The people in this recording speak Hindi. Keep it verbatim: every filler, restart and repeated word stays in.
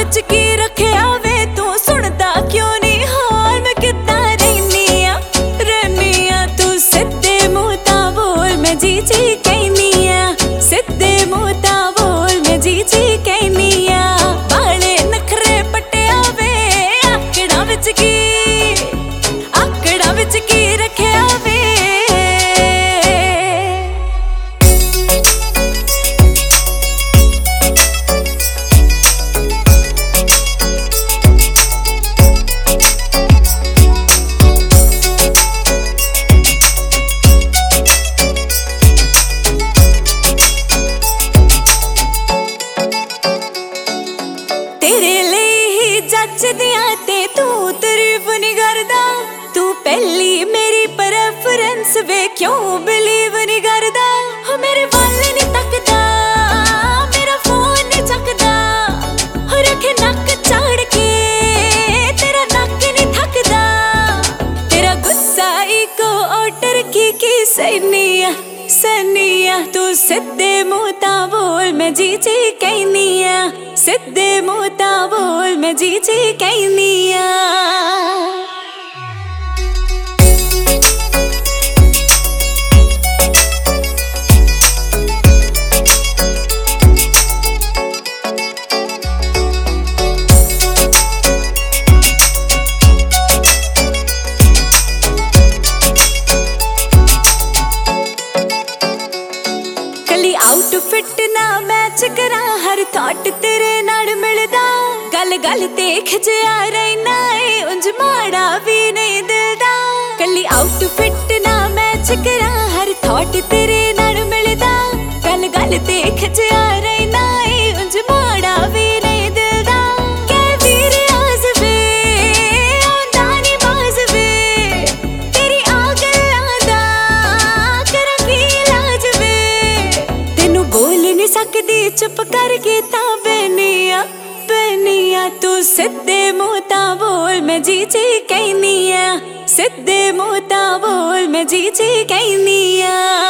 विच की रखिया वे तू सुनदा क्यों नहीं हाल मैं कितना रहनी आ रहनी आ तू सिद्धे मुंह ता बोल मैं जी जी कहनी आ सिद्धे मुंह ता बोल मैं जी जी कहनी आ बाले नखरे पटिया वे आकड़ा विच की आकड़ा विच की रखिया वे ते तू तारीफ नहीं करदा तू पहली मेरी प्रेफरेंस वे क्यों बिलीव नहीं करदा हो मेरे वाल नहीं तकदा मेरा फोन नहीं चकदा हो रखे नक चाड़ के तेरा नक नहीं थकदा तेरा गुस्सा इको ऑर्डर की की सनिया सनिया तू सिद्धे मुंह ता बोल मैं जी जी कहनी आ सिद्धे मुंह ता बोल मैं जी जी कहनी आ आउटफिट ना मैच करा हर थॉट तेरे नाल मिलदा गल गल ते खिचिया रहना है उंज माड़ा भी नहीं दिलदा कली आउटफिट ना मैच करा हर थॉट तेरे नाल मिलदा गल गल ते खिचिया रहना है उंज माड़ा भी नहीं दिलदा कै वीर आज़ वे आंदा नी बाज़ वे तेरी आ गल्लां दा करा की इलाज वे तेनू बोल नहीं सकदी चुप करके ता बैनिया बैनिया तू सिद्धे मुंह ता बोल मैं जी जी कहनी आ सिद्धे मुंह ता बोल मैं जी जी कहनी आ